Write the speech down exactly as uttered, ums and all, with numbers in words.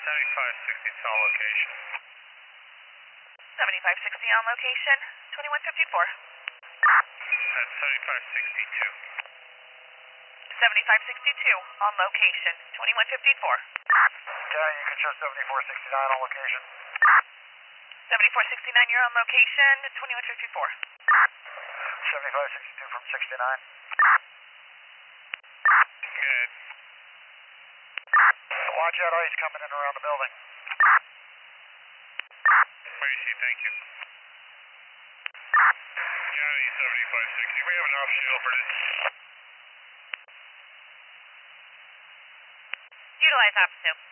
seventy-five sixty on location. seventy-five sixty on location, twenty-one fifty-four. That's seventy-five sixty-two. seventy-five sixty-two on location, twenty-one fifty-four. County, you can show seventy-four sixty-nine on location. seventy-four sixty-nine, you're on location, twenty-one fifty-four. seventy-five sixty-two from sixty-nine. Good. Watch out, ice coming in around the building. Where you see, thank you. County seventy-five sixty, we have an option for this. Utilize option two.